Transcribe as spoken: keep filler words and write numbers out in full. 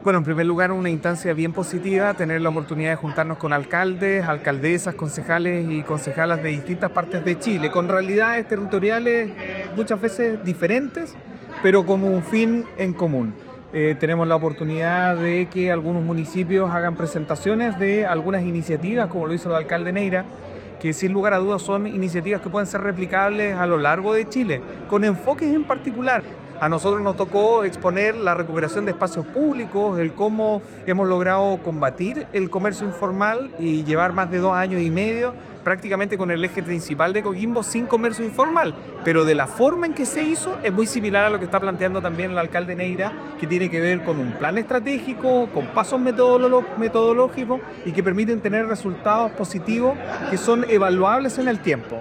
Bueno, en primer lugar, una instancia bien positiva, tener la oportunidad de juntarnos con alcaldes, alcaldesas, concejales y concejalas de distintas partes de Chile, con realidades territoriales eh, muchas veces diferentes, pero con un fin en común. Eh, tenemos la oportunidad de que algunos municipios hagan presentaciones de algunas iniciativas, como lo hizo el alcalde Neira, que sin lugar a dudas son iniciativas que pueden ser replicables a lo largo de Chile, con enfoques en particular. A nosotros nos tocó exponer la recuperación de espacios públicos, el cómo hemos logrado combatir el comercio informal y llevar más de dos años y medio prácticamente con el eje principal de Coquimbo sin comercio informal. Pero de la forma en que se hizo es muy similar a lo que está planteando también el alcalde Neira, que tiene que ver con un plan estratégico, con pasos metodolo- metodológicos y que permiten tener resultados positivos que son evaluables en el tiempo.